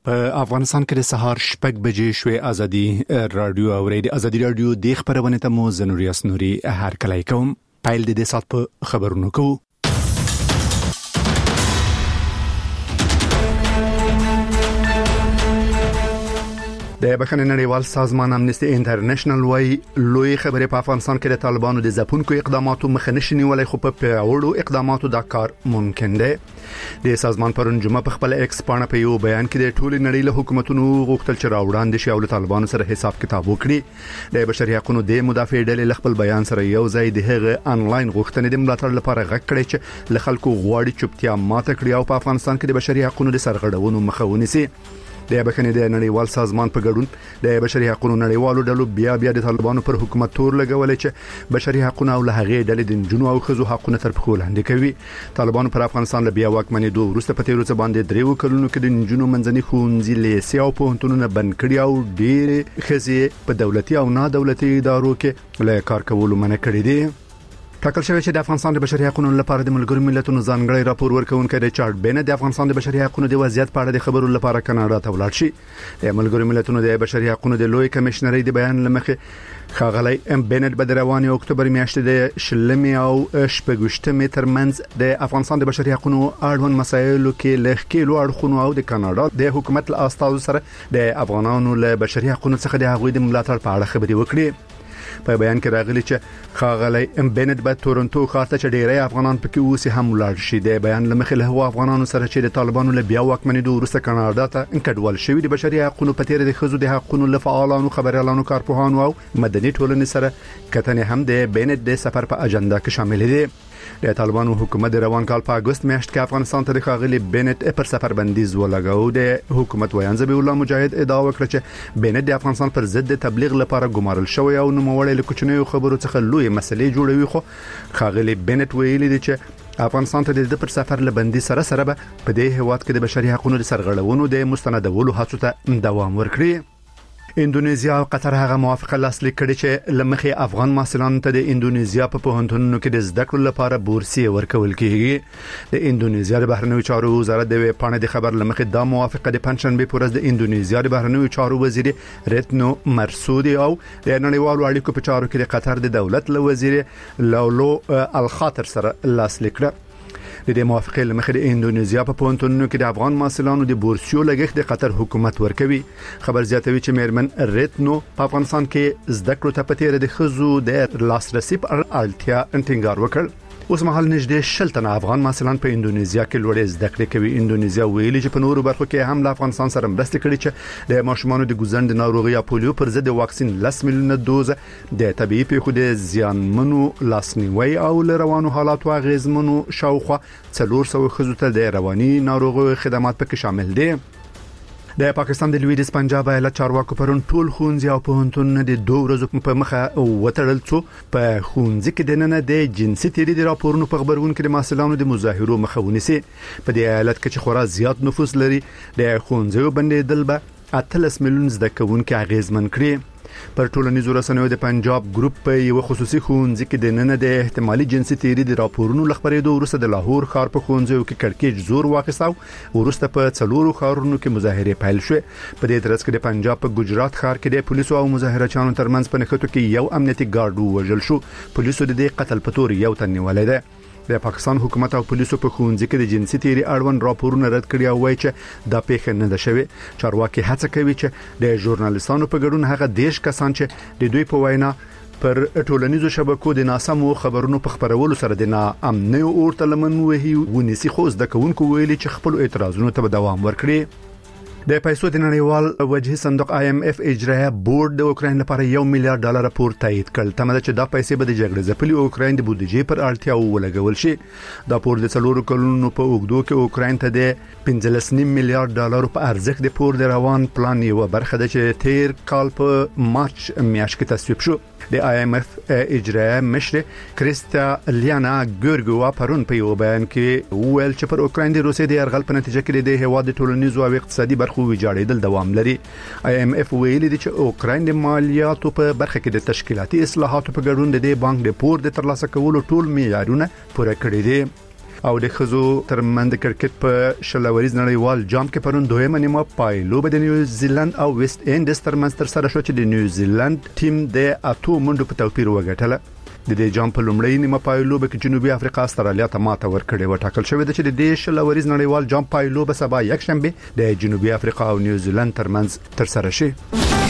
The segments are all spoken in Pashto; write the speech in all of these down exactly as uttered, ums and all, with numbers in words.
په افغانستان کې د سهار شپږ بجې شوې ازادي رادیو او ریډیو ازادي رادیو د خبرونه ته مو زنوري اسنوري هر کله کوم پایل د دې سات په خبرونو کو د بخښنې نړیوال سازمان امنیستي انټرنیشنل وايي لوی خبرې په افغانستان کې د طالبانو د ځپونکو اقداماتو مخه نشي نیولای خو په پیاوړو اقداماتو دا کار ممکن دی د سازمان پرون جمعه په خپل ایکس پاڼه په یو بیان کې د ټولو نړۍ له حکومتونو غوښتل چې راوړاندې شي او له طالبانو سره حساب کتاب وکړي د بشري حقوقو د مدافع ډلې خپل بیان سره یو ځای د هغه انلاین غوښتنې د ملاتړ لپاره غږ کړی چې له خلکو غواړي چوپتیا ماته کړي او په افغانستان کې د بشري حقوقو د سرغړونو مخه ونیسي د بخښنې د نړیوال سازمان په ګډون د بشري حقوقو نړیوالو ډلو بیا بیا د طالبانو پر حکومت تور لګولې چې بشري حقوقو او له هغه ډلې د جنو او خزو حقوقو تر پخو لاندې کوي طالبانو پر افغانستان له بیا واکمنۍ دوه ورسته په تیرو څه باندې دریو کلونو کې د جنو منځني ښوونځي لیسې او پوهنتونونه بند کړي او ډېر خزي په دولتي او نه دولتي ادارو کې له کار کولو منع کړي دي ټاکل شوی چې د افغانستان د بشري حقوقو لپاره د ملګرو ملتونو ځانګړی راپور ورکونکي ریچارډ بین د افغانستان د بشري حقوقو د وضعیت په اړه د خبرو لپاره کاناډا ته ولاړ شي د ملګرو ملتونو د بشري حقوقو د لوی کمشنري د بیان لمخې خاغلی ام بینټ په رواني اکتوبر میاشتې د شلمي او شپږشتمې ترمنځ د افغانستان د بشري حقوقو اړوند مسایلو کې لږکیلو اړخونو او د کاناډا د حکومت له استازو سره د افغانانو له بشري حقوقو څخه د هغوی د ملاتړ په اړه خبرې وکړي په بیان کې راغلي چې خاغلی ام بینټ په تورنټو ښار ته چې ډیری افغانان پکې اوسې هم ولاړ شي د بیان لمخې له هغو افغانانو سره چې د طالبانو له بیا واکمنۍ دوه ورسته کاناډا ته انکډوال شوی د بشري حقوقو په تیر د خزو د حقوقو له فعالانو خبريالانو کارپوهانو او مدني ټولنې سره کتنې هم د بینټ د سفر په اجنډا کې شامل دي د طالبانو حکومت د روان کال په اگست میاشت کې افغانستان ته د خاغلی بینټ پر سفر بندیز ولګاو د حکومت ویان ذبیح الله مجاهد ادعا وکړه چې بینټ د افغانستان پر ضد تبلیغ لپاره ګمارل شوی او نوموړی له کوچنیو خبرو څخه لوی مسلې جوړوي خو خاغلی بینټ ویلي دی چې افغانستان ته د پر سفر لبندي سره سره په دې هواد کې د بشري حقوقو د سرغړونو د مستندولو هڅو ته دوام ورکړي اندونیزیا او قطر هغه موافقه لاسلیک کړې چې لمخې افغان محصلانو ته د اندونیزیا په پوهنتونونو کې د زده کړو لپاره بورسیه ورکول کیږي د اندونیزیا د بهرنیو چارو وزارت د پاڼې د خبر لمخې دا موافقه د پنځشنبه پر ورځ د اندونیزیا د بهرنیو چارو وزیر ریتنو مرسودي او د نړیوالو اړیکو په چارو کې د قطر د دولت له وزیر لولو الخاطر سره لاسلیک کړه د دې موافقه لمخې د اندونیزیا په پوهنتونونو کې د افغان محصلانو د بورسیو لګښت د قطر حکومت ورکوي خبر زیاتوي چې میرمن ریتنو په افغانستان کې زده کړو ته په تیر د خزو د لاسرسي پر اړتیا انټینګار وکړ اوس مهال نږدې شل تنه افغان محصلان په اندونیزیا کې لوړې زده کړې کوي اندونیزیا ویلي چې په نورو برخو کې هم له افغانستان سره مرسته کړې چې د ماشومانو د ګوزند ناروغي یا پولیو پر ضد واکسین لس میلیونه دوز د طبي پیښو د زیانمنو لاسنیوي او روانو حالاتو غیزمنو شاوخوا څلور سوه خزو ته د رواني ناروغي خدمات پکې شامل دي د پاکستان د لویدیځ پنجاب ایالت چارواکو پرون ټول ښوونځي او پوهنتونونه د دوه ورځې په مخه وټړل څو په ښوونځي کې د نن د جنسي تیری د راپورونو په خبرونه کې د محصلانو د مظاهرو مخه ونیسي په دې ایالت کې چې خورا زیات نفوس لري د ښوونځیو بندیدل به اتلس میلیون زده کوونکي اغیزمن کړي پر ټولنیزو رسنیو د پنجاب ګروپ په یو خصوصي ښوونځي کې د نن د احتمالي جنسي تیری د راپورونو لخبرېدو وروسته د لاهور ښار په ښوونځیو کې کړکېچ زور واخیستو وروسته په څلورو ښارونو کې مظاهره پیل شوه په دې ترڅ کې د پنجاب په ګجرات ښار کې د پولیسو او مظاهرچیانو ترمنځ په نښتو کې یو امنیتي ګارډ وژل شو پولیسو د دې قتل په تور یو تن نیولای دی د پاکستان حکومت او پولیسو په ښوونځي کې د جنسي تیری اړوند راپورونه رد کړي او وایي چې دا پیښه نه ده شوې چارواکي هڅه کوي چې د ژورنالیستانو په ګډون هغه دیش کسان چې د دوی په وینا پر ټولنیزو شبکو د ناسمو خبرونو په خبرولو سره د ناامنۍ اورته لمن وهي ونیسي خو زده کوونکو ویلي چې خپل اعتراضونو ته دوام ورکړي د پیسو د نړیوال وجهي صندوق آی ایم اف اجرایه بورډ د اوکراین لپاره یو میلیارډ ډالر پور تایید کړ تمه ده چې دا پیسې به د جګړې ځپلي اوکراین د بودیجې پر اړتیا ولګول شي دا پور د څلورو کلونو په اوږدو کې اوکراین ته د پنځلس نیم میلیارډ ډالر په ارزښت د پور د روان پلان یو برخه ده چې تیر کال په مارچ میاشت کې تصویب شو د آی ایم اف اجرایه مشر کریستا لیانا ګورګوا پرون په یو بیان کې ویل چې پر اوکراین د روسیې د یرغل په نتیجه کې د هیواد ټولنیزو او اقتصادي برخو ویجاړېدل دوام لري آی ایم اف ویلي دی چې اوکراین د مالیاتو په برخه کې د تشکیلاتي اصلاحاتو په ګډون د بانک د پور د ترلاسه کولو ټول معیارونه پوره کړی دي او د خزو ترمند کرکټ په شلوريز نړیوال جام کې پرون دویمه نیمه پایلو به د نیوزیلند او ویسټ انډیز ترمنځ تر سره شو چې د نیوزیلند ټیم د اتو منډو په توپیر وګټله. د دې جام په لومړی نیمه پایلو به جنوبي افریقا استرالیا ته ماته ورکړې و. ټاکل شوی د چې د دې شلوريز نړیوال جام پایلو به سبا یک شنبه د جنوبي افریقا او نیوزیلند ترمنځ تر سره شي.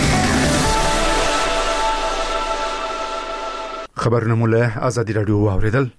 خبرونه مولا آزادی رادیو واوریدل.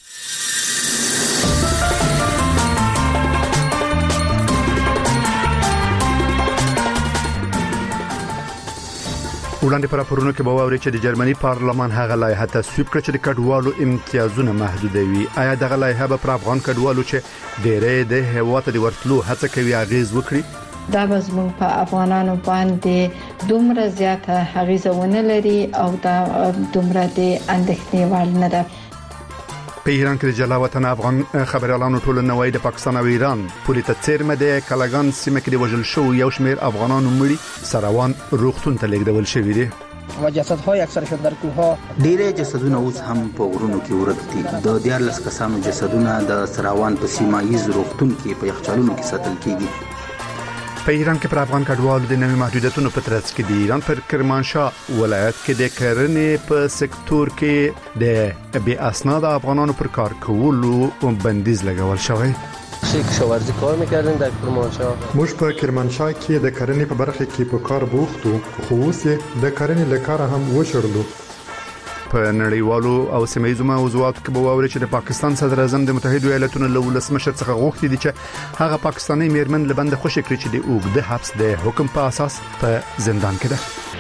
وړاندې پر راپورونو کې به واوري چې د جرمني پارلمان هغه لایحه تصویب کړ چې د کډوالو امتیازونه محدودوي. آیا دغه لایحه به پر افغان کډوالو چې ډېرې د هیواد د ورتلو هڅه کوي اغیز وکړي؟ دا به زموږ په افغانانو باندې دومره زیاته اغیزه ونه لري او دا دومره د اندېښنې وړ نه ده. په ایران کې د جلا وطن افغان خبريالانو ټولنه وايي د پاکستان او ایران پولیس ته څیرمه د کلاګان سیمه کې د وژل شو یو شمېر افغانانو مړي سروان روغتون ته لیږدول شوی دي. و جسدهای اکثرشون در کوهها ډیره جسدونه اوس هم په ورونو کې ورک دي. د دیارلس کسانو جسدونه د سروان په سیمایي روغتون کې په یخچالونو کې ساتل کیږي. په ایران کې پر افغان کډوالو د نوي محدودیتونو په ترڅ کې د ایران پر کرمانشاه ولایت کې د کرنې په سکتور کې د بې اسناد افغانانو پر کار کولو بندیز لګول شوی. شي کشاورزی کار میکردیم در کرمانشاه. موږ په کرمانشاه کې د کرنې په برخه کې په کار بوختو خو اوس د کرنې لکاره هم وشړلو. په نړیوالو او سیمایي موضوعاتو کې به واوري چې د پاکستان صدر اعظم د متحده ایالاتونو له ولسمشر څخه غوښتي دي چې هغه پاکستاني میرمن لبند خوشی کړي چې د اوږده حبس د حکم په اساس په زندان کې ده.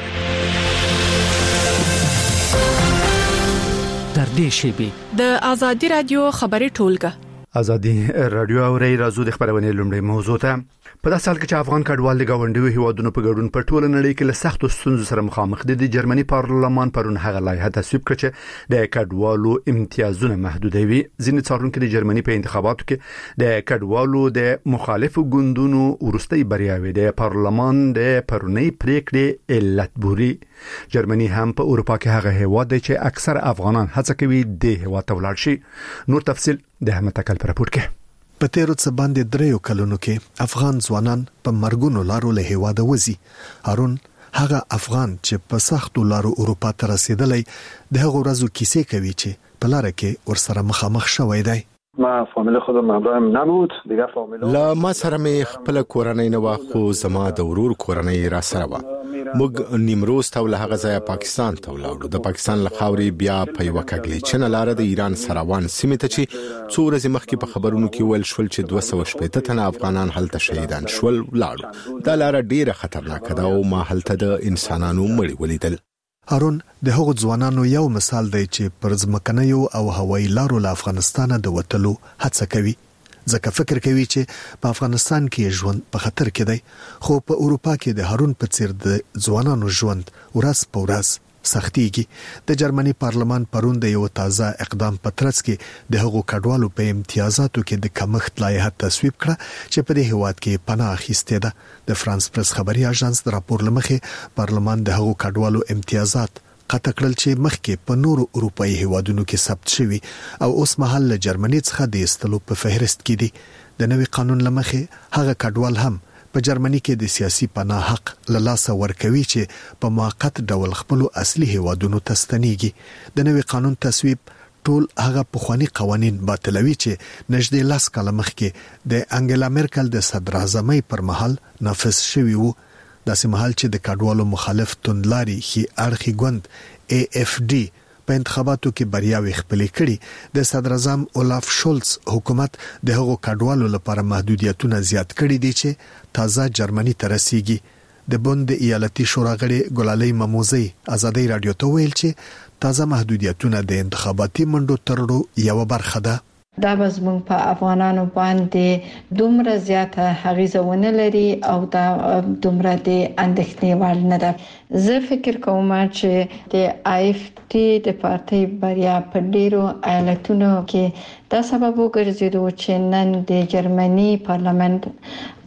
در دې شیبي د آزادی رادیو خبري ټولګه آزادی رادیو اوري راځو د خبرونه لومړی موضوع ته. په داسې حال کې چې افغان کډوال د گاونډیو هیوادونو په ګډون په ټوله نړۍ کې له سختو ستونزو سره مخامخ دي. د جرمني پارلمان پرون هغه لایحه تصویب کړ چې د کډوالو امتیازونه محدودوي. ځینې څارونکو د جرمني په انتخاباتو کې د کډوالو د مخالفو ګوندونو ورستۍ بریاوي د پارلمان د پرونی پریکړې علت بوري. جرمني هم په اروپا کې هغه هیواد دی چې اکثر افغانان هڅه کوي د هیواد ته ولاړ شي. نور تفصيل د احمد تکل پر راپور کې. په تیرو څه باندې دریو کلونو کې افغان ځوانان په مرګونو لارو له هیواده وځي. هارون هغه افغان چې په سختو لارو اروپا ته رسیدلی د هغو ورځو کیسې کوي چې په لار کې ورسره مخامخ شوی دی. ما فامیل خودم همراهم نبود دیگه فامیل لا ما سره مې خپل کورنۍ نه واخو زما د ورور کورنۍ را سره و. موږ نیمروز ته له هغه ځای پاکستان ته ولاړو. د پاکستان لخاوري بیا په یو کګلی چې نه لار د ایران سروان سیمه ته چې څو ورځې مخکې په خبرونو کې ول شول چې دوه سوه شپږ تنه افغانان هلته شهیدان شول ولاړو. دا لار ډیره خطرناک ده او ما هلته د انسانانو مړي ولیدل. هارون د هغو ځوانانو یو مثال دی چې پر ځمکنیو او هوایي لارو له افغانستانه د وټلو هڅه کوي. ځکه فکر کوي چې په افغانستان کې ژوند په خطر کې دی. خو په اروپا کې د هارون په څیر د ځوانانو ژوند ورځ په ورځ سختيږي. د جرمني پارلمان پرون د یو تازه اقدام په ترڅ کې د هغو کډوالو په امتیازاتو کې د کمښت لایحه تصویب کړه چې په دې هیواد کې پناه اخیسته ده. د فرانس پریس خبري اژانس د راپور لمخې پارلمان د هغو کډوالو امتیازات قطع کړل چې مخکې په نورو اروپאי هیوادونو کې ثبت شوي او اوس مهال له جرمني څخه د استلو په فهرست کې دي. د نوي قانون لمخې هغه کډوال هم په جرمني کې د سیاسي پناه حق له لاسه ورکوي چې په موقت ډول خپل اصلي هیوادونو ته ستنيږي. د نوي قانون تصویب ټول هغه پخوانی قوانين باطلوي چې نږدې لاس کاله مخکې د انګلا مرکل د صدر اعظمۍ پر مهال نافذ شوی وو. داسې مهال چې د کډوالو مخالف توندلاري خي اړخي ګوند اي اف ډي په انتخاباتو کې بریاوي خپلې کړي. د صدر اعظم اولاف شولز حکومت د هغو کډوالو لپاره محدودیتونه زیات کړي دي چې تازه جرمني ته رسیږي. د بوند ایالتي شورا غړي ګلالۍ مموزي آزادۍ رادیو ته ویل چې تازه محدودیتونه د انتخاباتي منډو ترړو یو برخه ده. دا به زموږ په افغانانو باندې دومره زیاته اغیزه ونه لري او دا دومره د اندېښنې وړ نه ده. زه فکر کوم چې د آی اف ټي د پارټي بریا په ډیرو ایالتونو کې دا سبب وګرځیدو چې نن د جرمني پارلمان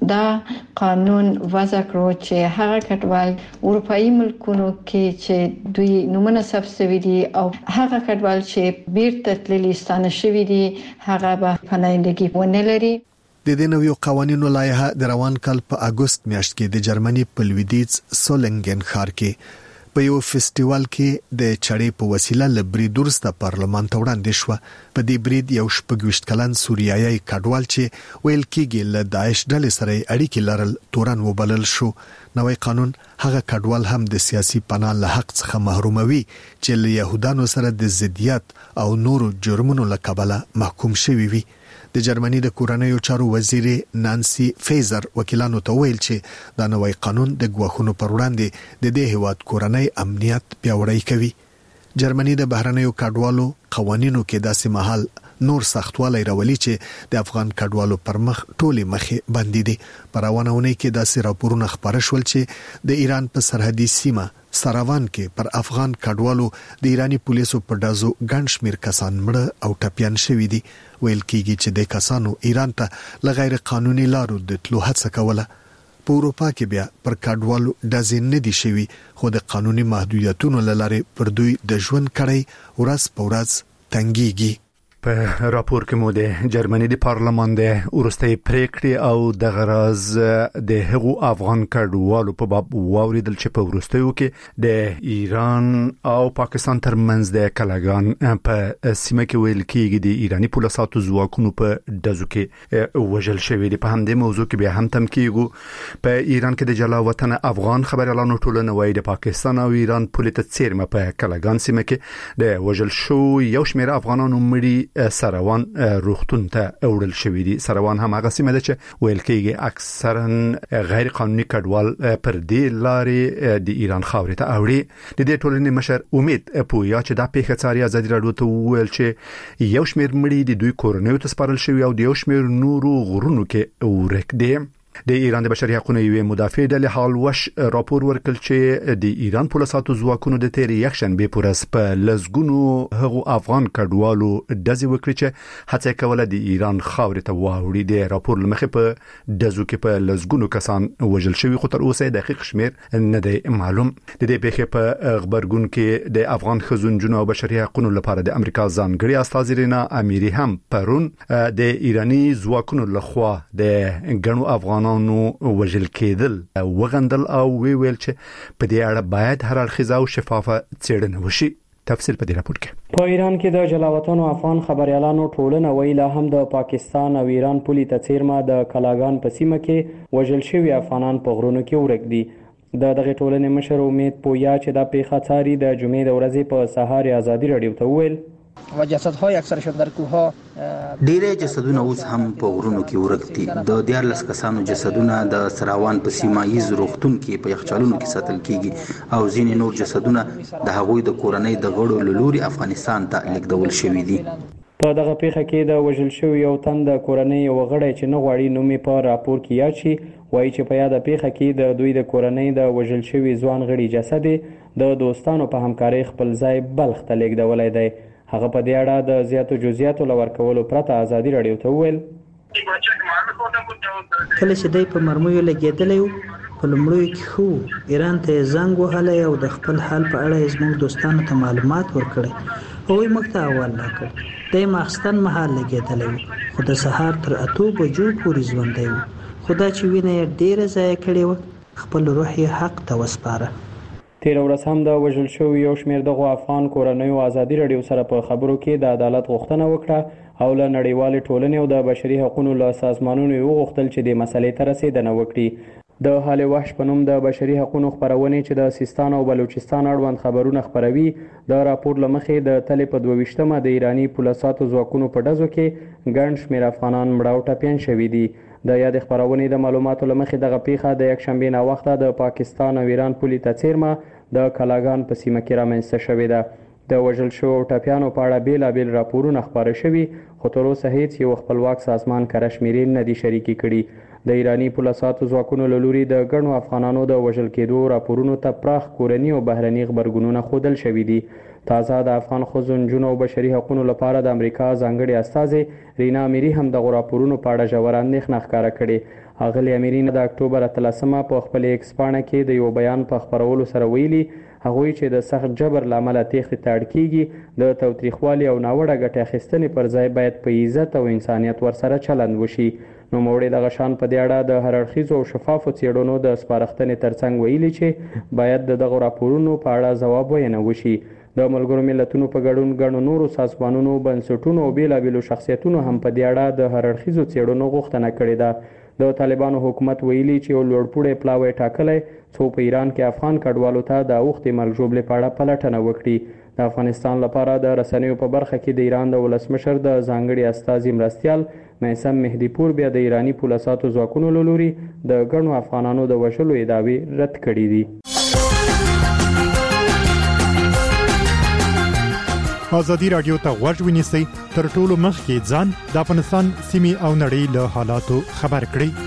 دا قانون وضع کړو چې هغه کډوال اروپאי ملکونو کې چې دوی نومونه ثبت شوي دي او هغه کډوال چې بیرته تللي ستانه شوي دي هغه به پناهندګي ونه لري. د دې نویو قوانینو لایحه د روان کال په اگست میاشت کې د جرمني په لویدیځ سولنګن ښار کې په یو فستیوال کې د چړې په وسیله لبرید ورسته پارلمان ته وړاندې شو. په دې برید یو شپږ کلن سوریایي کډوال چې ویل کېږي له داعش ډلې سره اړیکې لرل تورن وبلل شو. نوې قانون هغه کډوال هم د سیاسي پناه له حق څخه محروموي چې له يهودانو سره د ضدیت او نورو جرمونو له کبله محکوم شوی وي. د جرمني د کورنیو چارو وزیر نانسی فیزر وکیلانو ته ویل چې دا نوې قانون د ګواښونو پر وړاندې د دې هیواد کورنۍ امنیت پیاوړی کوي. جرمني د بهرنیو کډوالو قوانینو کې داسې مهال نور سختوالی راولي چې د افغان کډوالو پر مخ ټولي مخې باندې دي. پر روانونه کې داسې راپورونه خبر شول چې د ایران په سرحدي سیمه سراوان کې پر افغان کډوالو د ایرانی پولیسو په دازو ګڼ شمیر کسان مړه او ټپيان شوي دي. ویل کېږي چې د کسانو ایران ته لغیر قانوني لارو د تلو هڅه کوله. په اروپا کې بیا پر کډوالو دازې نه دي شوي خو د قانوني محدودیتونو لاره پر دوی د ژوند کړی ورځ په ورځ تنګيږي. په راپور کې مو د جرمني د پارلمان د ورستۍ پریکړې او د غراز د هغو افغان کډوالو په باب واوریدل چې په ورستیو کې د ایران او پاکستان ترمنځ د کلاګان په سیمه کې ویل کېږي د ایرانی پولیسو ځواکونو په دزو کې وژل شوی دی. په همدې موضوع کې بیا هم تم کېږي په ایران کې د جلا وطن افغان خبريالانو ټولنه وایي د پاکستان او ایران پولیټ څیرمه په کلاګان سیمه کې د وژل شو یو شمېر افغانانو مړي سروان روغتون ته وړل شوې دي. سروان هم هغه سیمه ده چې ویل کېږي اکثرا غیر قانوني کډوال پر دې لارې د ایران خاورې ته اوړي. د دې ټولنې مشر امید پویا چې دا پیښه څاري ازادي راډیو ته ویل چې یو شمېر مړي د دوی کورنیو ته سپارل شوی او د یو شمېر نورو غرونو کې ورک دي. د ایران د بشري حقوقو یوې مدافع ډلې حال وش راپور ورکړ چې د ایران پولیسو ځواکونو د تیر یک شنبه پورس په لزګونو هغو افغان کډوالو دزې وکړي چې هڅه کوله د ایران خاورې ته واوړي. د راپور لمخې په دزو کې په لزګونو کسان وژل شوي خو تر اوسه دقیق شمیر نه دی معلوم. د دې پیښې په خبرګون کې د افغان خزونجونو او بشري حقوقو لپاره د امریکا ځانګړي استاذ رینا اميري هم پرون د ایرانی ځواکونو لخوا د ګڼو افغان نو وجل کېدل وغندل او وی ویل چې په دې اړه باید هر اړخیزه او شفافه څېړنه وشي. تفصیل په دې راپور کې. په ایران کې د جلاوطن او افغان خبريالانو ټولنه ویلا هم د پاکستان او ایران پولی تڅیرما د کلاګان په سیمه کې وژل شوی افغانان په غرونو کې ورک دي. د دغه ټولنې مشر امید پویا چې د پیښه څاري د جمعې د ورځې په سهار ازادي راډیو ته ویل و جسدهای اکثرشون در کوهها ډیره جسدونه اوس هم په غرونو کې ورک دي. د دیارلس کسانو جسدونه د سراوان په سیمایي روغتون کې په یخچالونو کې ساتل کیږي او ځینې نور جسدونه د هغوی د کورنۍ د غړو لوري افغانستان ته لیږدول شوي دي. په دغه پیښه کې د وژل شوی یو تن د کورنۍ یو غړی چې نه غواړي نوم یې په راپور کې یاد شي وایي چې په یاده پیښه کې د دوی د کورنۍ د وژل شوی ځوان غړي جسد د دوستانو په همکارۍ خپل ځای بلخ ته لیږدولی دی. هغه په دې اړه د زیاتو جزئیاتو لور کولو پرته ازادي راډیو ته ویل کله چې دوی په مرمیو لګېدلی و په لومړیو کې خو ایران ته زنګ وهلی او د خپل حال په اړه زموږ دوستانو ته معلومات ورکړی. هغوی موږ ته احوال راکړ. دی ماخستن مهال لګېدلی و خو د سهار تر اتو بجو پورې ژوندی و خو دا چې وینه یې ډېره ضایع کړې وه خپل روح یې حق ته وسپاره. تیر ورځ هم د وژل شوي یو شمېر دغو افغان کورنیو ازادي راډیو سره په خبرو کې د عدالت غوښتنه وکړه او له نړیوالې ټولنې او د بشري حقوقو له سازمانونو یې وغوښتل چې د مسلې ته رسېدنه وکړي. د حال وحش په نوم د بشري حقوقو خبرونې چې د سیستان او بلوچستان اړوند خبرونه خبروي د راپور له مخې د تلې په دوه ویشتمه د ایرانی پولیسو ځواکونو په ډزو کې ګڼ شمېر افغانان مړه او ټپیان شوي دي. د یاد خبرونې د معلوماتو له مخې دغه پیښه د یکشنبې ناوخته د پاکستان او ایران پولي تڅیرمه د کلاګان په سیمه کې رامنځته شوې ده. د وژل شوو ټپیانو په اړه بیلابیل راپورونه خپاره شوي خو تر اوسه هیڅ یو خپلواک سازمان کره شمیرې نه دي شریکې کړي. د ایرانی پولیسو ځواکونو له لوري د ګڼو افغانانو د وژل کېدو راپورونو ته پراخ کورني او بهرني خبرګونونه ښودل شوي دي. تازه د افغان ښځو نجونو او بشري حقوقو لپاره د امریکا ځانګړي استازي رینا امیری هم د راپورونو په اړه ژور اندېښنه ښکاره کړې. اغلې امیری د اکتوبر اتلسمه په خپل ایکس پاڼه کې د یو بیان په خپرولو سره ویلي هغوی چې د سخت جبر لامل تېښتې ته اړ کیږي د تاوتریخوالي او ناوړه ګټې اخیستنې پر ځای باید په عزت او انسانیت ورسره چلند وشي. نوموړي دغه شان په دې اړه د هر اړخیزو او شفافو څېړنو د سپارښتنې ترڅنګ ویلي چې باید د دغو راپورونو په اړه ځواب ویونه وشي. د ملګرو ملتونو په ګډون ګڼو نورو سازمانونو بنسټونو او بېلابېلو شخصیتونو هم په دې اړه د هر اړخیزو څېړنو غوښتنه کړې ده. د طالبانو حکومت ویلي چې یو لوړپوړی پلاوی ټاکلی څو په ایران کې افغان کډوالو ته د اوښتې مرګ ژوبلې په اړه پلټنه وکړي. د افغانستان لپاره د رسنیو په برخه کې د ایران د ولسمشر د ځانګړي استازي مرستیال میثم مهدي پور بیا د ایرانی پولیسو ځواکونو له لوري د ګڼو افغانانو د وژلو ادعاوې رد کړې دي. ازادي راډیو ته غوږ ونیسئ تر ټولو مخکې ځان د افغانستان سیمې او نړۍ له حالاتو خبر کړئ.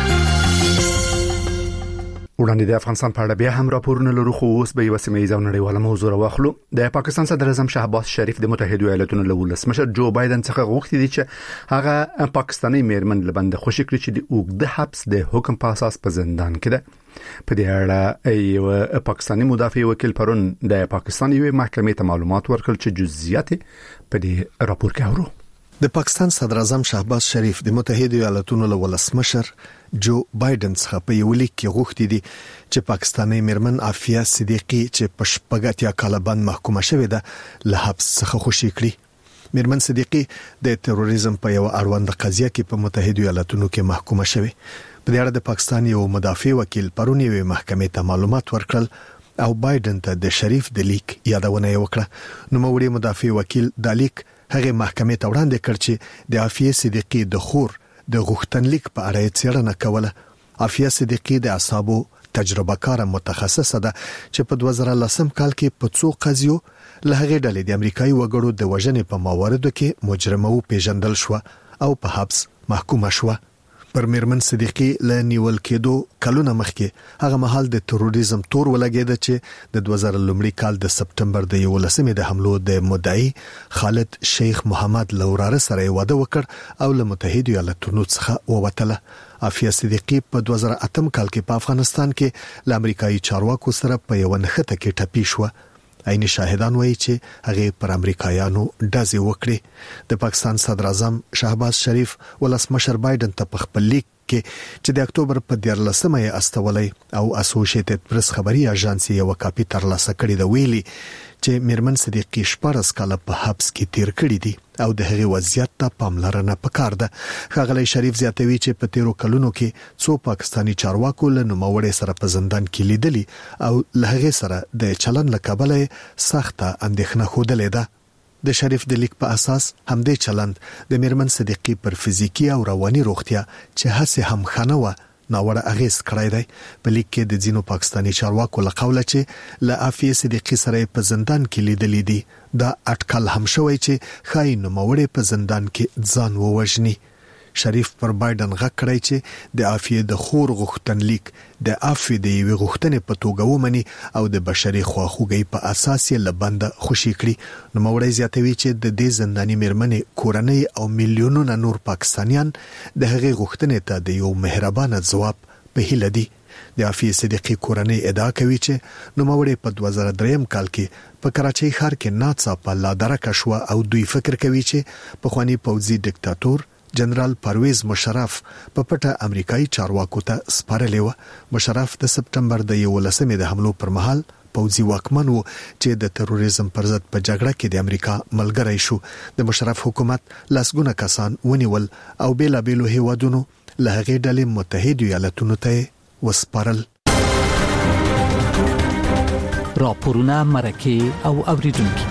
وړاندې د افغانستان په اړه بیا هم راپورونه لرو، خو اوس به یو سیمه ایزه نړیواله موضوع راوخلو. د پاکستان صدر اعظم شهباز شریف د متحده ایالاتونو له ولسمشر جو بایدن څخه غوښتي دي چې هغه پاکستاني میرمن لبند خوشی کړي چې د اوږده حبس د حکم په اساس په زندان کې ده. په دې اړه یو پاکستاني مدافع وکیل پرون د پاکستان یو محکمې ته معلومات ورکړل چې جزئیات په دې راپور کې اورو. د پاکستان صدر اعظم شهباز شریف د متحده ایالاتونو له ولسمشر جو بایدن څخه په یو لیک کې غوښتي دي چې پاکستاني میرمن عافیه صدیقی چې په شپږ کاله باندې محکومه شوې ده له حبس څخه خوشی کړي. میرمن صدیقی د تروریزم په یو اړوند قضیه کې په متحده ایالاتونو کې محکومه شوې. په دې اړه د پاکستان یو مدافع وکیل پرون یو محکمې ته معلومات ورکړل او بایدن ته د شریف د لیک یادونه وکړه. نو موړي مدافع وکیل د لیک هغه محکمې ته وړاندې کړ چې د عافیه صدیقی د خور د غوښتنلیک په اړه څېړنه کوله. عافیه صدیقی د اعصابو تجربه کار متخصصه ده چې په دوه زره لسم کال کې په څو قضیو له هغې ډلې د امریکایي وګړو د وژنې په مواردو کې مجرمه و پیژندل شو او په حبس محکومه شو. پر میرمن صدیقی له نیول کېدو کلونه مخکې هغه مهال د تروریزم تور ولګېده چې د دوه زره لومړي کال د سپټمبر د یولسمې د حملو د مدعي خالد شیخ محمد لوراره سره واده وکړ او له متحده ایالاتونو څخه ووتله. عافیه صدیقی په دوه زره اتم کال کې په افغانستان کې له امریکایي چارواکو سره په یو نښته کې ټپي شو. عیني شاهدان وایي چې هغه پر امریکایانو دازې وکړي. د پاکستان صدر اعظم شهباز شریف ولسمشر بایدن ته په خپل لیک کې چې د اکتوبر په دیارلسمه یې استولې او اسوسییټډ پریس خبري اژانس یې یو کاپي ترلاسه کړې ده ویلي چې میرمن صدیقی شپږ کاله په حبس کې تیر کړی دي او د هغې وضعیت ته پاملرنه پکار ده. ښاغلی شریف زیاتوي چې په تیرو کلونو کې څو پاکستاني چارواکو له نوموړې سره په زندان کې لیدلي او له هغې سره د چلن له کبله سخته اندېښنه ښودلې ده. د شریف د لیک په اساس همدې چلند د میرمن صدیقی پر فزیکی او رواني روغتیا چې هڅه هم خنه و ناوړه اغیز کړی دی. په لیک کې د ځینو پاکستاني چارواکو له قوله چې له عافیه صدیقی سره په زندان کې لیدلې دي دا اټکل هم شوی چې خای نوموړې په زندان کې ځان ووژني. شریف پر بایدن غږ کړی چې د عافیه د خور غوښتنلیک د عافیه د یوې غوښتنې په توګه ومني او د بشري خواخوږۍ په اساس یې لبنده خوشي کړي. نوموړی زیاتوي چې د دې زنداني میرمنې کورنۍ او میلیونونه نور پاکستانیان د هغې غوښتنې ته د یو مهربانه ځواب په هیله دي. د عافیه صدیقی کورنۍ ادعا کوي چې نوموړی په دوه زره دریم کال کې په کراچۍ ښار کې ناڅاپه لادرکه شوه او دوی فکر کوي چې پخوانی پوځي ډیکټاتور جنرال پرویز مشرف په پټه امریکایي چارواکو ته سپارلې و. مشرف د سپټمبر د یولسمې د حملو پر مهال پوځي واکمن و چې د تروریزم پر ضد په جګړه کې د امریکا ملګری شو. د مشرف حکومت لاسګونه کسان ونیول او بیلابېلو هیوادونو له هغې ډلې متحده ایالاتونو ته وسپارل. راپورونه مرکه او اوریدونکو.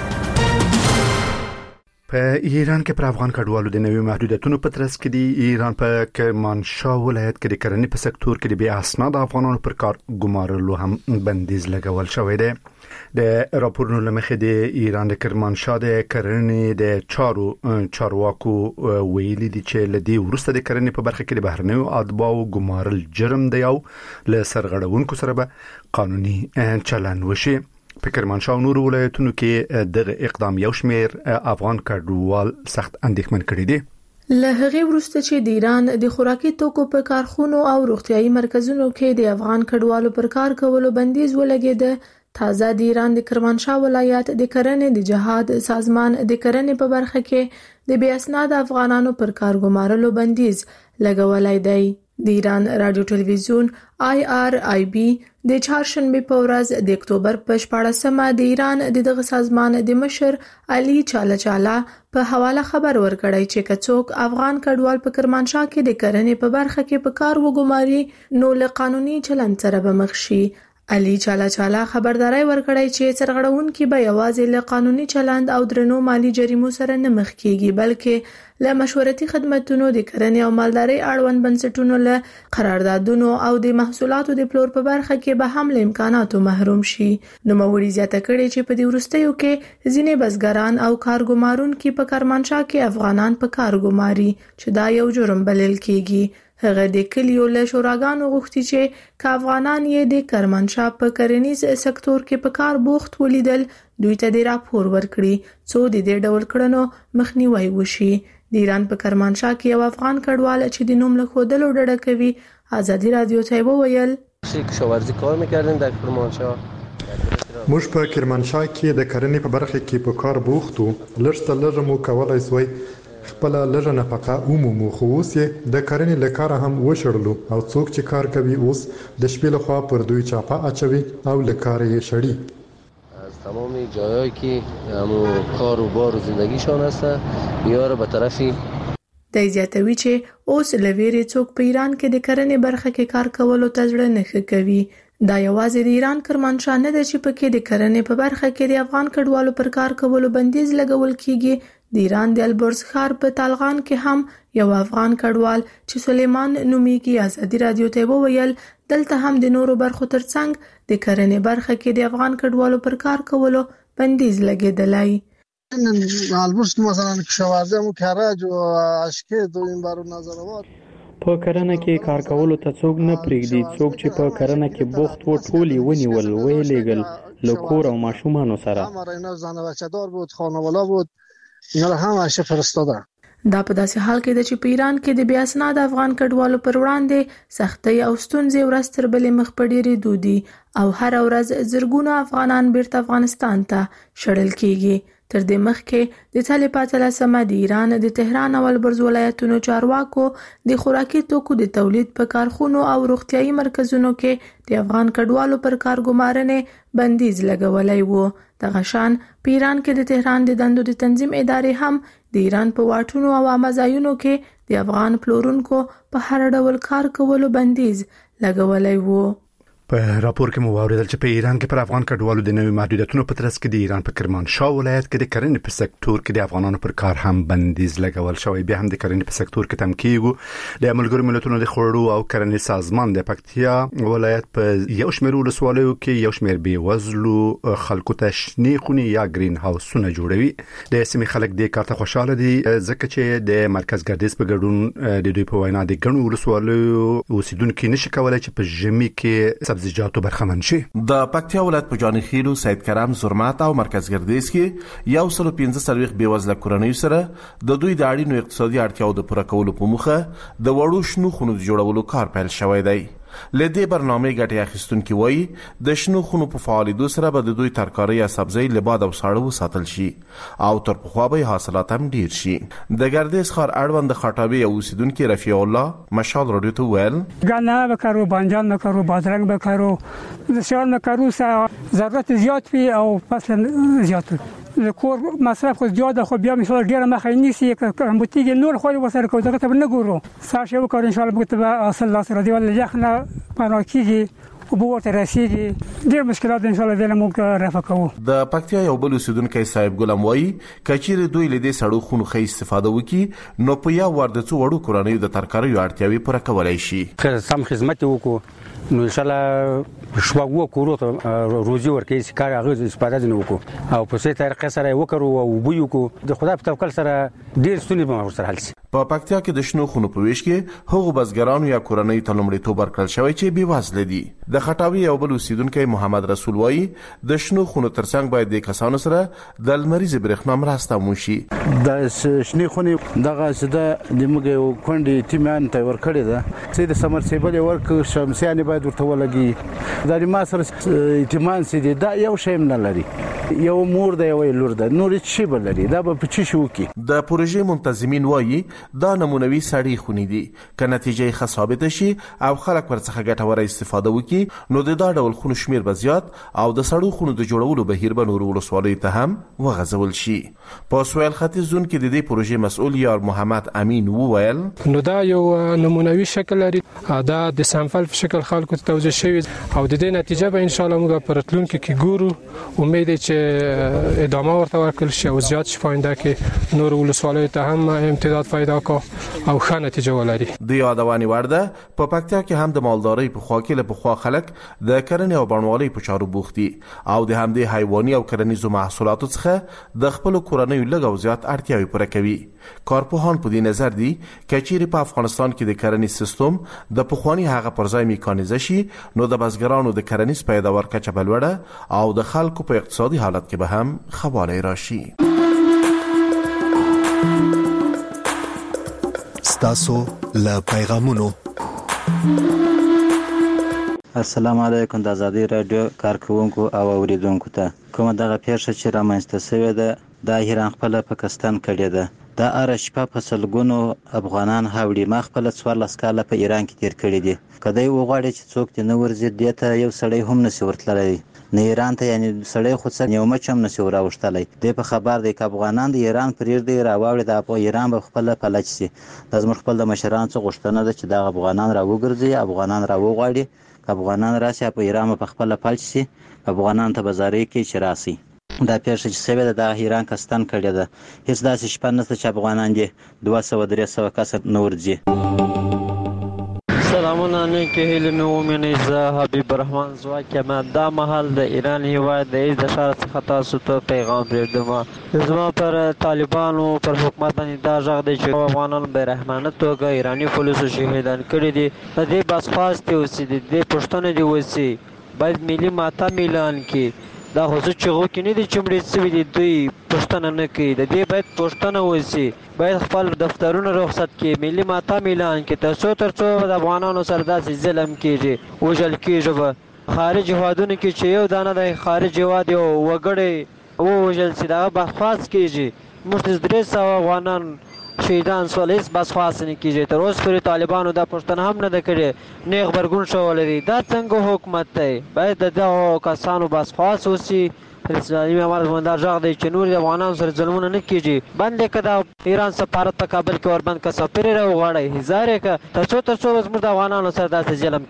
په ایران کې پر افغان کډوالو د نوي محدودیتونو په ترڅ کې د ایران په کرمانشاه ولایت کې د کرنې په سکتور کې د بې اسناد افغانانو پر کار ګمارلو هم بندیز لګول شوی دی. د راپورونو لمخې د ایران د کرمانشاه د کرنې د چارو چارواکو ویلي دي چې لدی ورسته د کرنې په برخه کې د بهرنیو اتباعو ګمارل جرم دی او له سرغړونکو سره به قانوني چلند وشي. په کرمانشاه نور ولایتونو کې دغه اقدام یو شمیر افغان کډوال سخت اندېښمن کړي دي. له هغې وروسته چې د ایران د خوراکي توکو په کارخونو او روغتیايي مرکزونو کې د افغان کډوالو پر کار کولو بندیز ولګېده، تازه د ایران د کرمانشاه ولایت د کرنې د جهاد سازمان د کرنې په برخه کې د بې اسناده افغانانو پر کار ګمارلو بندیز لګولای دی. د ایران رادیو ټلویزیون آی آر آی بی د چهارشنبه په ورځ د اکتوبر په شپاړسمه د ایران د دغه سازمان د مشر علي چالچالا په حواله خبر ورکړی چې کڅوک افغان کډوال په کرمانشاه کې د کرنې په برخه کې په کار وګماري نو له قانوني چلند سره به مخ شي. علي چالچالا خبرداري ورکړی چې سرغړونکي به یوازې له قانوني چلند او درنو مالی جریمو سره نه مخ کیږي، بلکې له مشورتي خدماتونو د کرنې او مالدارۍ اړوند بنسټونو له قراردادونو او د محصولاتو د پلور په برخه کې به هم له امکاناتو محروم شي. نوموړي زیاته کړې چې په دې وروستیو کې ځینې بزګران او کارګمارونکي په کرمانشاه کې افغانان په کار ګماري چې دا یو جرم بلل کیږي. هغه د کلیو له شوراګانو غوښتي چې که افغانان یې د کرمانشاه په کرنیز سکتور کې په کار بوخت ولیدل، دوی ته د راپور ورکړي څو د دې ډول کړنو مخنیوي وشي. د ایران په کرمانشاه کې یو افغان کډوال چې د نوم له ښودلو ډډه کوي آزادي رادیو ته وویل کشاورزی کار میکردیم در کرمانشاه. موږ په کرمانشاه کې د کرنې په برخه کې په کار بوخت وو، لږ څه لږ مو کولای سوی خپل لږه نفقه عمومو، خو اوس یې د کرنې له کاره هم وشړلو او څوک چې کار کوي اوس د شپې لخوا پر دوی چاپه اچوي او له کاره یې شړي. از تمام جایهایی که همو کار و بار و زندگیشان هستن بیاره به طرفی د زیاتوي چې اوس لویری څوک په ایران کې د کرنې برخه کې کار کولو ته ځړ نه کوي. دا یوازې د ایران کرمانشاه نه ده چې پکې د کرنې په برخه کې د افغان کډوالو پر کار کولو بندیز لګول کیږي. د ایران د البرز ښار په طالغان کې هم یو افغان کډوال چې سلیمان نومیږي آزادي رادیو ته وویل دلته هم د نورو برخو ترڅنګ د کرنې برخه کې د افغان کډوالو پر کار کولو بندیز لګیدلی. البرز مثلا کشاورزی مو کراج و اشکه دو این بارو نظرات په کرنه کې کار کولو ته څوک نه پریږدي. څوک چې په کرنه کې بوخت و ټولي ونیول وی لګل له کور او ماشومانو سره. همه اینا زن و بچه دار بود، خانواده بود، اینا هم همیشه فرستاده. دا په داسې حال کې د چې په ایران کې د بې اسناده افغان کډوالو پر وړاندې سختۍ او ستونزې ورځ تر بلې مخ په ډېرېدو دي او هر ورځ زرګونه افغانان بیرته افغانستان ته شړل کیږي. تر دې مخکې د تلې په اتلسمه د ایران د تهران او البرز ولایتونو چارواکو د خوراکي توکو د تولید په کارخونو او روغتیايي مرکزونو کې د افغان کډوالو پر کار ګمارنې بندیز لګولی وو. دغه شان په ایران کې د تهران د دندو د تنظیم ادارې هم د ایران په واټونو او عامه ځایونو کې د افغان پلورونکو په هر ډول کار کولو بندیز لګولی وو. په راپور کې مو واوریدل چې په ایران کې پر افغان کډوالو د نوي محدودیتونو په ترڅ کې د ایران په کرمانشاه ولایت کې د کرنې په سکتور کې د افغانانو پر کار هم بندیز لګول شوی. بیا هم د کرنې په سکتور کې تم کیږي. د ملګرو ملتونو د خوړو او کرنې سازمان د پکتیا ولایت په یو شمېر ولسوالیو کې یو شمېر بیوزلو خلکو ته شنې خونې یا گرین هاوسونه جوړوي. د سیمې خلک د کار ته خوشاله دي ځکه چې د مرکز ګردیز په ګډون د دوی په وینا د ګڼو ولسوالیو اوسیدونکو نشي کولای چې په ژمي کې سبزیجاتو برخمن شي. د پکتیا ولایت په جاني خیلو، سید کرم، زرمات او مرکز ګردیز کې یو سل پنځه څلوېښت بېوزله کورنیو سره د دوی د اړینو اقتصادي اړتیاو د پوره کولو په موخه د وړو شنو خونو د جوړولو کار پیل شوی دی. له دې برنامې ګټې اخیستونکي وایي د شنو خونو په فعالېدو سره به د دوی ترکارۍ یا سبزۍ له باد او ساړه وساتل شي او تر پخوا به حاصلات هم ډیر شي. د ګردیز ښار اړوند د خاټابې یو اوسیدونکي رفیع الله مشال راډیو ته وویل ګنه به کارو، بانجان به کارو، بادرنګ به کارو، د شیان به کارو سره ضرورت زیات وي او فصل زیات وي. د کور مصرف خو زیاده خو بیا مثال ډیره مخه نیسی که همبوتیږي نور خو وسره کو دغه ته نه ګورو. ساشه وکړو ان شاء الله به اصل الله سره دی ول یخنه پناکیږي او بورته رسیږي. ډیر مشکلات ان شاء الله دلته موږ رافع کوو. د پکتیا یو بل اوسیدونکی صاحب ګلم وایي کچېر دوی له دې سړو خونو ښه استفاده وکړي نو په یا ور د څو وړو کورنیو د ترکاریو اړتیاوې پوره کولای شي. سم خدمت وکړو نو ان شاء الله شواغو کورو ته روزي ورکړي چې کار هغه استفاده نه وکړو او په څه طریقې سره وکړو او بو یو کو د خدای په توکل سره ډیر ستونزې به ورسره حل شي. په پکتیا کې د شنو خونو په ویش کې هغو بزګرانو یا کورنۍ ته لومړیتوب ورکړل شوی چې بېوزله دي. د خټاوي یو بل اوسیدونکی محمد رسول وایي د شنو خونو ترڅنګ باید د کسانو سره د لمریزې برېښنا مرسته وشي. د شنې خونې دغه سده د موږ یو کونډې تیمان ته ورکړې ده چې د سمرسیبل ورکړ شمسیانې باید ورته ولګي. دا ما سره ایتمان سي دا یو شی نه لري، یو مور ده یو لور ده، نور هیڅ شی بل لري. دا به په چی شو کی. د پروژې منتظمین وایي دا نمونوي سړی خونې دي، که نتیجه ښه ثابته شي او خلک ورڅخه ګټوره استفاده وکړي نو د دا ډول خونو شمیر به زیات او د سړو خونو د جوړولو بهیر به نورو ولسوالیو ته هم وغځول شي. په سویل ختیځ زون کې د دې پروژې مسؤل یار محمد امین وویل نو دا یو نمونوي شکل لري، دا د سامپل په شکل خلکو ته توزیع شوی او د دې نتیجه به ان شاء الله موږ په راتلونکي کې ګورو. امید چې ادامه ورته ورکړل شي او زیات شي پاینده کې نور ولسوالیو ته هم امتداد پیدا کو او ښه نتیجه ولري. د یادوانې وړ ده په پکتیا کې هم د مالدارۍ په خوا کې له پخوا خلک د کرنې او بڼوالۍ په چارو بوخت دي او د همدې حیواني او کرنیزو محصولاتو څخه د خپلو کورنیو لږ او زیات اړتیاوې پوره کوي. کارپوهان په دې نظر دي که چیرې په افغانستان کې د کرنیز سیستم د پخواني هغه پر ځای میکانیزه شي نو د بزګرانو د کرنیز پیداوار کچه به لوړه او د خلکو په اقتصادي حالت کې به هم ښه والی راشي. ستاسو له پیغامونو. السلام علیکم. د ازادي رادیو کارکونکو او اوریدونکو ته کومه دغه پیښه چې رامنځته شوې ده دا ایران خپل پاکستان کړې ده. دا اره شپه په سلګونو افغانان هاوړي ما خپل څوارلس کاله په ایران کې تیر کړي دي. که دی وغواړي چې څوک دې نه ورځي دې ته یو سړی هم نشي ورتللی نه ایران ته، یعنی سړی خو څه یو مچ هم نشي راوښتلی. دی په خبر دی که افغانان د ایران پرېږدي راواوړي د ایران به خپله فلج شي. دا زموږ خپل د مشرانو څخه غوښتنه ده چې دغه افغانان راوګرځي، افغانان راوغواړي. که افغانان راشي په ایران به خپله فلج شي، افغانان ته به زارۍ کوي چې راسي. دا پیښه چې شوې ده د ایران کستان کړې ده. هیڅ داسې شپه نشته چې افغانان دي دوه سوه درې سوه کسه نه ورځي. سلامونه نیکې هیلې مې ومنئ. زه حبیب الرحمن ځواک یم. دا مهال د ایران هیواد د هیڅ د ښار څخه تاسو ته پیغام پرېږدم. زما پر طالبانو پر حکومت باندې دا غږ دی چې افغانان بېرحمانه توګه ایراني پولیسو شهیدان کړي دي. د دې بس خواستې اوسي، د دې پوښتنه دې وسي، باید ملي ماتم اعلان کړي. دا خو څه چغو کې نه دي چې مړي شوي دي دوی پوښتنه نه کوي. د دې باید پوښتنه وسي، باید خپل دفترونه رخصت کړي، ملي ماتم اعلان کړي تر څو تر څو د افغانانو سره داسې ظلم کېږي، وژل کېږي به خارج هېوادونو کې چې یو دانه د خارج هېواد یو وګړی ووژل شي د هغه بخواست کېږي. موږ درې سوه افغانان شهیدان سول، هېڅ بسخواست نه کېږي. تر اوسه پورې طالبانو دا پوښتنه هم نه ده کړې، نه یې غبرګون ښوولی دی. دا څنګه حکومت دی؟ باید د دغو کسانو بسخواست وسي. اسلامي امارت باندې دا غږ دی چې نور د افغانانو سره ظلمونه نه کېږي. بند یې که د ایران سفارت په کابل کې وربند که سفیر یې راوغواړئ، هزار یې که تر څو تر څو زموږ د افغانانو سره داسې ظلم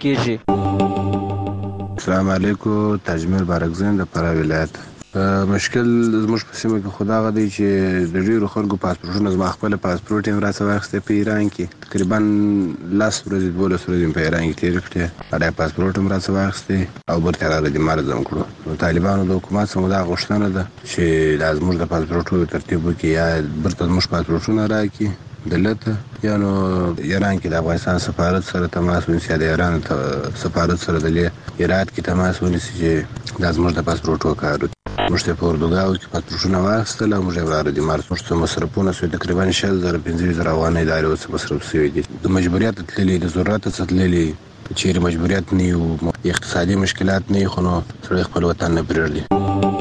کېږي. السلام علیکم. تجمیل بارکزین د فراه ولایت. مشکل زموږ په سیمه کې خو دا غدی چې د ډیرو خلکو پاسپورټونه زما خپل پاسپورټ یې راڅه واخیستی په ایران کې. تقریبا لس ورځې دولس ورځې په ایران کې تېرې کړې. هغه پاسپورټ هم راڅه واخیستی او بیرته راغلی د مرض هم کړو. نو طالبانو د حکومت څخه دا غوښتنه ده چې دا زموږ د پاسپورټونو ترتیب وکړي، یا بیرته زموږ پاسپورټونه راکړي دلته، یا نو ایران کې د افغانستان سفارت سره تماس ونیسي، یا د ایران سفارت سره د ایران کې تماس ونیسي چې دا زموږ د پاسپورټو کار وکړي. موږ ته په اردوګاو کې پاسپورټونه واخیستل او موږ یې ولاړو دي مارس. موږ ته مصرفونه سوی تقریبا شل زره پنځه زره افغانۍ دا اوس مصرف سوي دي. د مجبوریت تللي، د ضرورت څخه تللي، چیرې مجبوریت نه وي، اقتصادي مشکلات نه وي، خو نو سړی خپل وطن نه پرېږدي.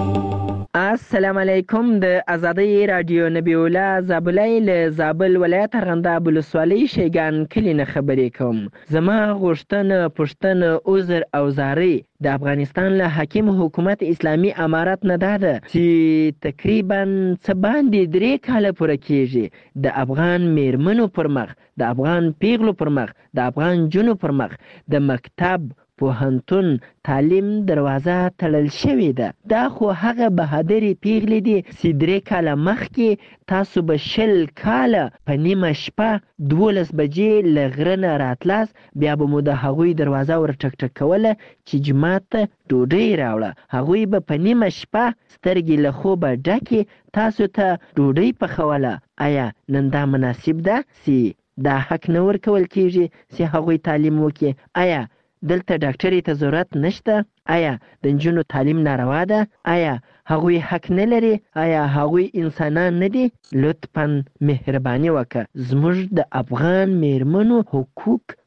السلام علیکم. د ازادۍ رادیو نبی الله زابلۍ له زابل ولایت ارغنداب ولسوالۍ شیګان کلي نه خبرې کوم. زما غوښتنه پوښتنه عذر او زارۍ د افغانستان له حاکم حکومت اسلامي امارت نه دا ده چې تقریبا څه باندې درې کاله پوره کېږي د افغان میرمنو پر مخ، د افغان پیغلو پر مخ، د افغان جنو پر مخ د مکتب، پوهنتون تعلیم دروازه تړل شوې ده. دا خو هغه بهادرې پیغلې دي چې درې کاله مخکې تاسو به شل کاله په نیمه شپه دولس بجې له غره نه راتلاست، بیا به مو د هغوی دروازه ور ټک ټک کوله چې جومات ته ډوډۍ راوړه. هغوی به په نیمه شپه سترګې له خوبه ډکې تاسو ته ډوډۍ پخوله. آیا نن دا مناسب ده چې دا حق نه ورکول کیږي چې هغوی تعلیم وکړي؟ آیا دلته ډاکټرې ته ضرورت نشته؟ آیا د نجونو تعلیم ناروا ده؟ آیا هغوی حق نه لري؟ آیا هغوی انسانان نه دي؟ لطفاً مهرباني وکړه زموږ د افغان میرمنو حقوق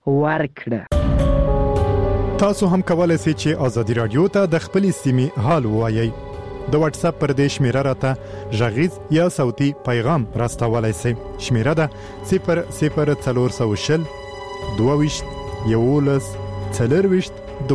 ورکړه. تاسو هم کولای شئ چې ازادي رادیو ته د خپلې سیمې حال ووایئ. د واتس اپ پر دې شمیره راته غږیز یا صوتي پیغام راستولای شئ. شمیره ده صفر صفر څلور سوه شل دوه ویشت یولس څلور ویشت